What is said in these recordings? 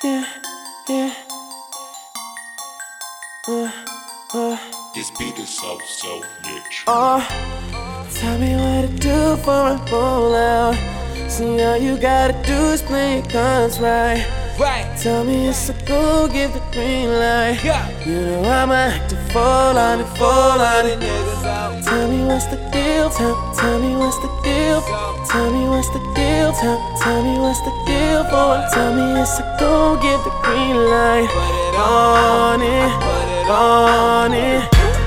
Yeah, yeah. This beat is so rich. Tell me what to do for a roll out. See, all you gotta do is play your cards right. Tell me it's a go, give the green light. You know I'm active, fall on it, niggas. Tell me what's the deal, tell me what's the deal. Tell me what's the deal, tell me what's the deal for it. Tell me it's a go, give the green light. On it, on it,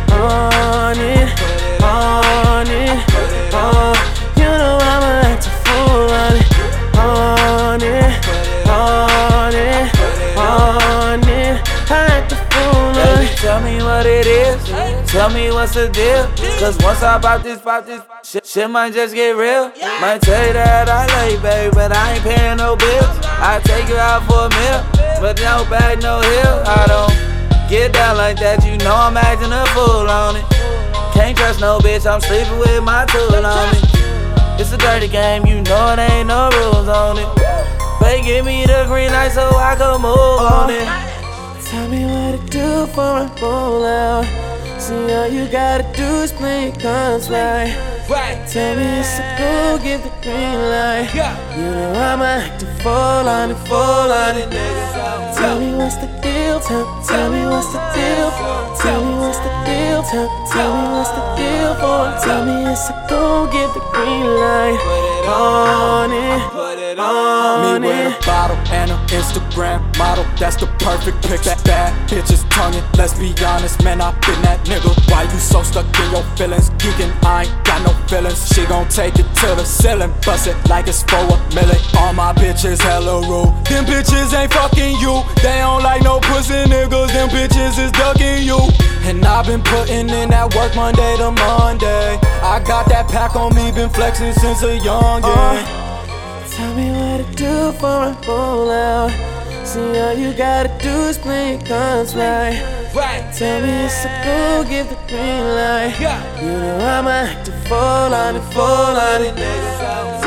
on it, on it, on. You know I'm active, full on it, on it, on it, on it. I act the fool on it. Tell me what it is, tell me what's the deal. Cause once I pop this, shit might just get real. Might tell you that I love you, baby, but I ain't paying no bills. I take you out for a meal, but no bag, no hill. I don't get down like that, you know I'm acting a fool on it. Can't trust no bitch, I'm sleeping with my tool on it. It's a dirty game, you know it ain't no rules on it. They give me the green light so I can move on it. Tell me what to do for a roll out. See, all you gotta do is play your cards right. Tell me it's a go, give the green light. You know I'm active, fall on it, niggas. Tell me what's the deal, tell me what's the deal. Tell me what's the deal, tell me what's the deal for it. Tell me it's a go, give the green light. On it, on me with a bottle and an Instagram model, that's the perfect picture. Bad bitches tonguing, let's be honest, man, I been that nigga. Why you so stuck in your feelings? Geeking, I ain't got no feelings. She gon' take it to the ceiling, bust it like it's for a million. All my bitches hella rude, them bitches ain't fucking you. They don't like no pussy niggas, them bitches is ducking you. And I've been putting in that work Monday to Monday. I got that pack on me, been flexing since a youngin'. Tell me what to do for a roll out. See, all you gotta do is play your cards right. Tell me it's a go, give the green light. You know I'm active, fall on it, niggas.